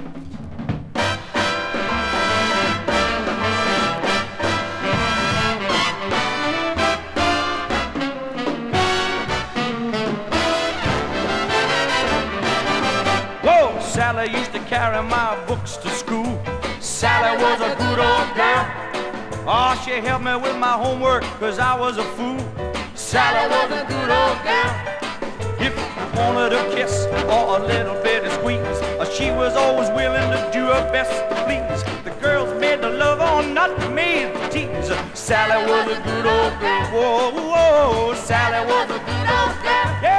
Whoa, Sally used to carry my books to school. Sally was a good old girl. Oh, she helped me with my homework, cause I was a fool. Sally was a good old girl. If you wanted a kiss or a little bit of squeeze, she was always willing to do her best to please. The girls made the love on, not made to tease. Sally was a good old girl. Whoa, whoa, Sally was a good old girl. Yeah.